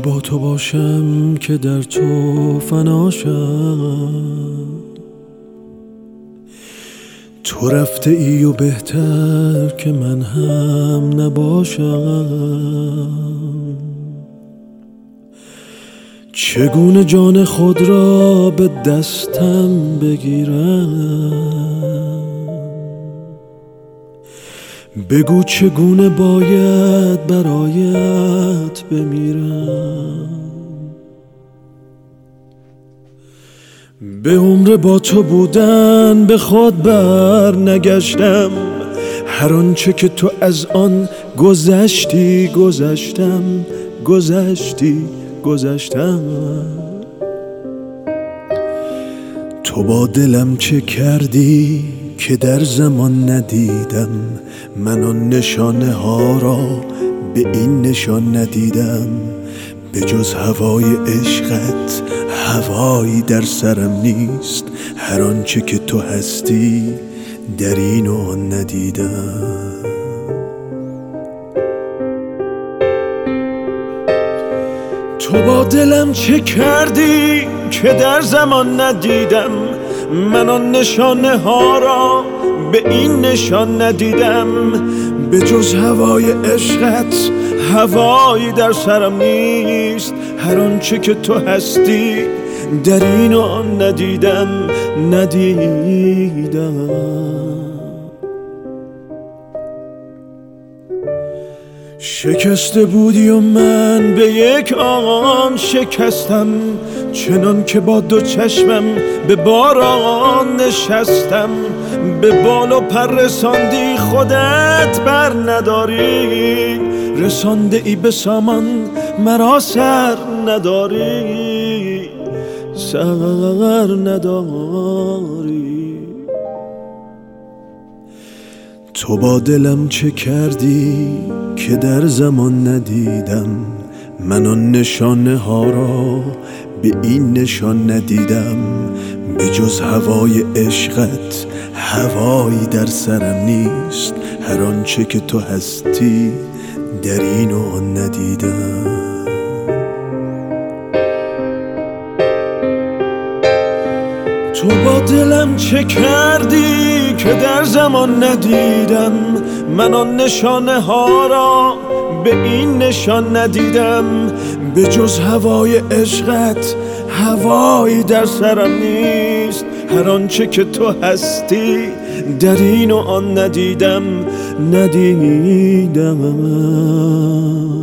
با تو باشم که در تو فناشم، تو رفته ای و بهتر که من هم نباشم. چگونه جان خود را به دستم بگیرم؟ بگو چگونه باید برایت بمیرم. به عمر با تو بودن به خود بر نگشتم، هر آنچه که تو از آن گذشتی گذشتم. تو با دلم چه کردی که در زمان ندیدم؟ من آن نشانه ها را به این نشان ندیدم. به جز هوای عشقت هوایی در سرم نیست، هر آنچه که تو هستی در این و آن ندیدم. تو با دلم چه کردی که در زمان ندیدم؟ من آن نشانه ها را به این نشان ندیدم. به جز هوای عشقت هوایی در سرم نیست، هر آنچه که تو هستی در این و آن ندیدم. شکسته بودی و من به یک آن شکستم، چنان که با دو چشمم به باران نشستم. به بال و پر رساندی خودت بر نداری، رسانده ای به سامان مرا سر نداری. تو با دلم چه کردی که در زمان ندیدم؟ من آن نشانه ها را به این نشان ندیدم. به جز هوای عشقت هوایی در سرم نیست، هر آنچه که تو هستی در این و آن ندیدم. تو با دلم چه کردی که در زمان ندیدم؟ من آن نشانه ها را به این نشان ندیدم. به جز هوای عشقت هوایی در سرم نیست، هر آنچه که تو هستی در این و آن ندیدم.